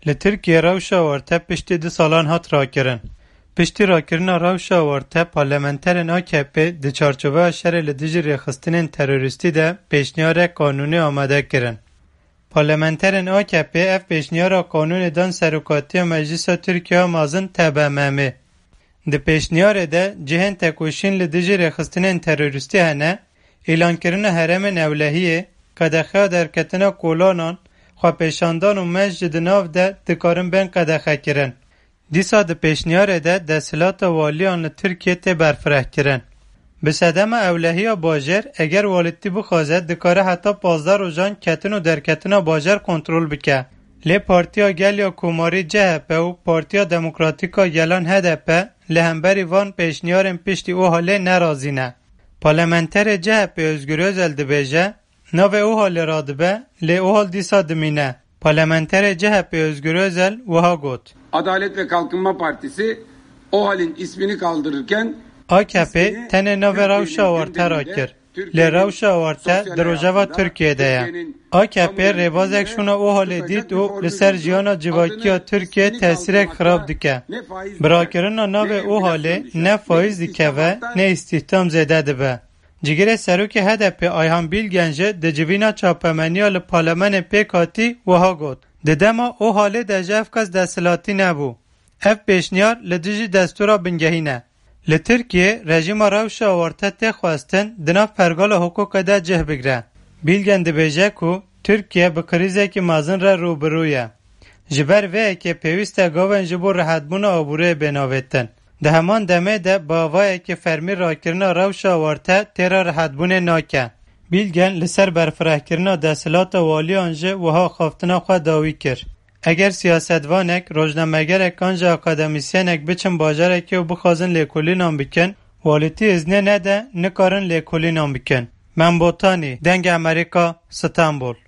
لترکیه روشا ورته پشتی 2 سالان هات راکرن. پشتی راکرنا روشا ورته پارلمانترن AKP ده چارچوبه شر لدیج ریخستنین تروریستی ده پیشنیار قانونی آماده کرن. پارلمانترن AKP اف پیشنیار قانون دان سروکاتی مجلس ترکیه مازن تبممه. ده پیشنیار ده جهن تکوشین لدیج ریخستنین تروریستی هنه اعلان کرن حرم اولهیه که دخواه درکتنا کولانان خواه پیشاندان و مجد ناو ده دکارن بین قدخه کرن. دیسا ده پیشنیار ده دستلات والیان ترکیه ته برفره کرن. به صدم اولهی باجر اگر والدی بخوازد دکاره حتی 15 روزان کتن و درکتن باجر کنترل بکه. لی پارتیا گلیا کوماری CHP و پارتیا دموکراتیکا گلان HDP لهمبری وان پیشنیارن پشتی او حاله نرازینه. پارلمانتر CHP Özgür Özel dibêje navê o halê radibe lê o hal dîsa dimîne. Parlamenter CHP Özgür Özel wiha got. Adalet ve Kalkınma Partisi o halin ismini kaldırırken AKP tenê navê rewşa warte rakir. Lê rewşa warte di rojeva Tirkiyeyê de ye. AKP rêbazek şuna o halê dît û li ser jiyana civakiya Tirkiye tesîrek xirab dike. Bi rakirina navê o halê ne faiz dikeve ne îstihdam zêde dibe. Cigirê serokê HDP Ayhan Bilgen jî di civîna çapemeniya li parlemenê pêk hatî wiha got. Di dema o halê de ji ev kes desthilatî nebû. Ev pêşniyar li dijî destûra bingehî ne. Li Tirkiye rejima rewşa warte tê xwestin di nav pergala hukukê de cih bigire. Bilgen dibêje ku Tirkiye bi krîzekî mezin re rûbirû ye. Ji ber vê yekê pêwîst e gavên ji bo rihetbûna aboriyê bênavêtin. Di heman demê de bavayekî fermî rakirina rewşa warte têra rihetbûnê nake. Bilgen li ser berfirehkirina desthilata waliyan jî wiha xaftina xwe dawî kir. Eger siyasetvanek, rojnamegerek an jî akademisyenek biçin bajarekê û bixwazin lêkolînan bikin, walîtî iznê nede nikarin lêkolînan bikin. Membotanî, Deng Amerîka, Stenbol.